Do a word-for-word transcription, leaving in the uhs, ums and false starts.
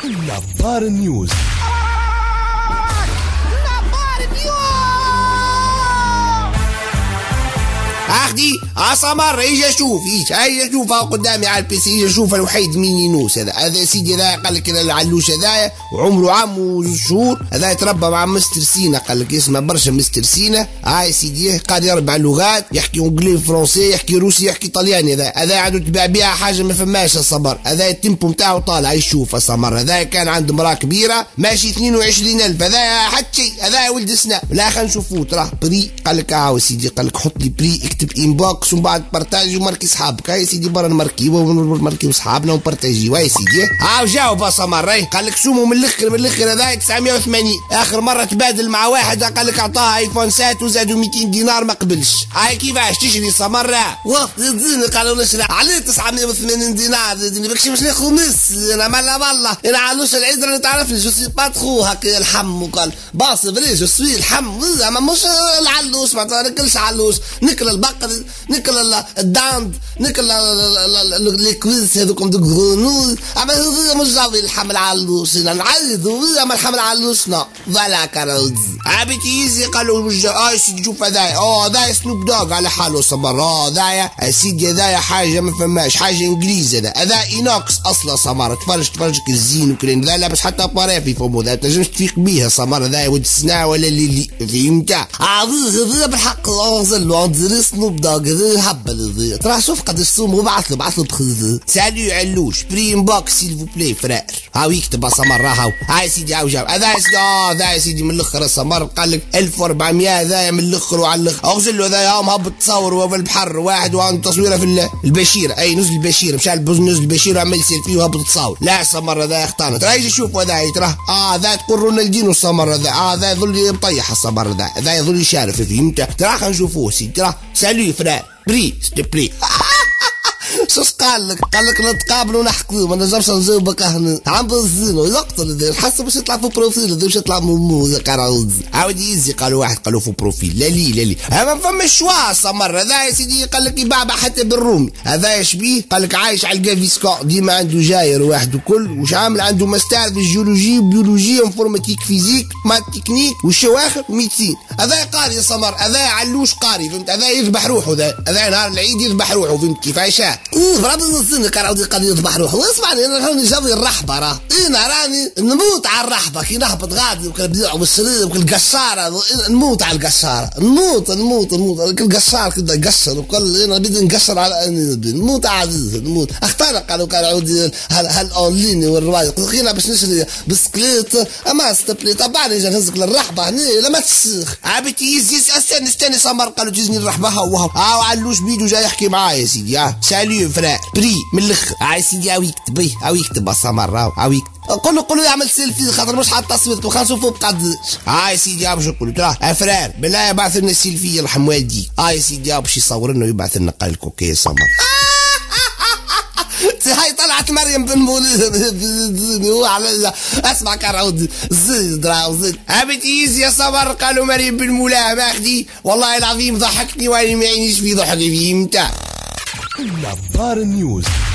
نظار نيوز. اخدي عصمر اجي اشوف ايش اجي اشوفها قدامي على البي سي، اجي اشوف الوحيد مين ينوس. هذا هذا سيدي هذا قال لك العلوش هذايا وعمره عام وشهور، هذا يتربى مع مستر سينا، قال لك اسمه برشا مستر سينا. هاي سيدي قاعد يربع اللغات، يحكي انجلي فرونسي، يحكي روسي، يحكي طلياني. هذا هذا عنده تباع بها حاجه ما فماش الصبر. هذا التيمبو نتاعو طالع يشوف الصمر. هذا كان عنده مراه كبيره ماشي اثنين وعشرين ألف، هذا حتى شيء، هذا ولد سنا. لا خلينا نشوفوه تراه بري. قال لك ها سيدي، قال لك حط لي بري، اكتب انبوكس ومن بعد بارتاجي وماركي صحابك. هاي سيدي برا نماركيو ونماركيو وصحابنا ونبارتاجيو. هاي سيدي ها جاوب صمر. قال لك سومو من الاخر من الاخر. هذا تسعمية وثمانين اخر مره تبادل مع واحد، قال لك اعطاه ايفون سات وزادوا مئتين دينار ما قبلش. هاي كيفاش تشري صمر؟ وقت زيدني قالوا نشري عليه تسعمية وثمانين دينار، زيدني بكش باش ناخذ مس. انا مالا والله انا علوش العيد راني تعرفني جو سي باتخو هكا الحم. وقال باص فري جو سوي الحم، اما مش العلوش ما ناكلش علوش، ناكل البقر، ناكل الداند، ناكل الكويس هذوكم دوك غنود. اما هذا مش جاوي الحم العلوش، انا نعيد اما الحم العلوش نا فوالا كارود. عبيتي يزي قالوا وجه. اه سيدي شوف هذايا، اه هذايا سنوب دوغ على حاله صبر. اه هذايا سيدي هذايا حاجه ما فماش، حاجه انجليزي. هذا هذا اينوكس اصلا صمر. تفرج تفرج الزين وكلين. ذا لابس حتى باري في فمو، ذا تنجمش تفيق بيها صمر. هذا ولد سنا ولا اللي فهمت. عظيم هذا بالحق انزل له عند سنوب دوغ. هذا هبل هذا ترى شوف قداش سوم. وبعث له بعث له بخذ سالو علوش بري انبوكس سيل فو بلاي فرير. هاو يكتب صمر راهو. هاي سيدي هاو جاب. هذا سيدي اه هذا سيدي من الاخر الصمر. قال لك ألف وأربعمية. هذا من الاخر وعلى الاخر. اغزل له هذا يوم هبط تصور وهو في البحر واحد وعن تصويره في البشير. اي نزل البشير مشى نزل البشير وعمل سيلفي وهبط تصور. لا صمر هذا اختار ترى يجي شوف. هذا ترى اه هذا تقول رونالدينو الصمر. هذا اه هذا يظل مطيح الصمر. هذا هذا يظل يشارف فهمت. ترى خلينا نشوفوه سيدي. ترى سالو فرير بري ستي بلي. شوش قال لك؟ قال لك نتقابلوا ونحكوا ما نجمش نجاوبك هنا. عم بنزينو يقتل ذا حسب باش يطلع في بروفيل ذا باش يطلع مو ذا كراوز. عاود يزي قالوا واحد قالوا في بروفيل. لا لي لا لي ما فماش شوا صمر. هذا يا سيدي قال لك يبعبع حتى بالرومي. هذا يشبيه قال لك عايش على الكافيسكو ديما عنده جاير واحد وكل وش عامل عنده ماستر في الجيولوجي بيولوجي انفورماتيك فيزيك مات تكنيك والشواخر ميتين. هذا قاري يا صمر. هذا علوش قاري فهمت. هذا يذبح روحه. ذا هذا نهار العيد يذبح روحه فهمت كيفاش. فرابط السن كان عاودي قاعد يذبح روحه. واسمعني انا راني جاوي الرحبه راه انا راني نموت على الرحبه كي نهبط غادي وكل بيع والشرير وكل قشاره نموت على القشاره. نموت نموت نموت كل قشار كده يقشر وكل انا بدي نقشر على نموت عزيز نموت. اختار قالوا كان عاودي هالاونلين والروايه خلينا باش نشري بسكليت اما استبلي طبعا اجي نهزك للرحبه هنا لما تسخ. عبيتي يزيز استنى استنى صمر قالوا تجيني الرحبه هو هو ها علوش بيدو جاي يحكي معايا يا سيدي. ها ساليو فرا بري من الاخر. عاي سيدي هاو يكتب بيه هاو يكتب الصمر راهو هاو يكتب. قول له قول له يعمل سيلفي خاطر مش حاط تصوير خلينا نشوفوا بقد. هاي سيدي هاو باش نقول تراه افرار بالله يبعث لنا السيلفي يرحم والديك. هاي سيدي هاو باش يصور لنا ويبعث لنا قال لك اوكي صمر. هاي طلعت مريم بن مولد وعلى اسمع كراود زيد راهو زيد. هبت ايزي يا صبر قالوا مريم بن مولاه ماخدي والله العظيم ضحكني وانا ما يعينيش في ضحكي فيه متاع. نظار نيوز.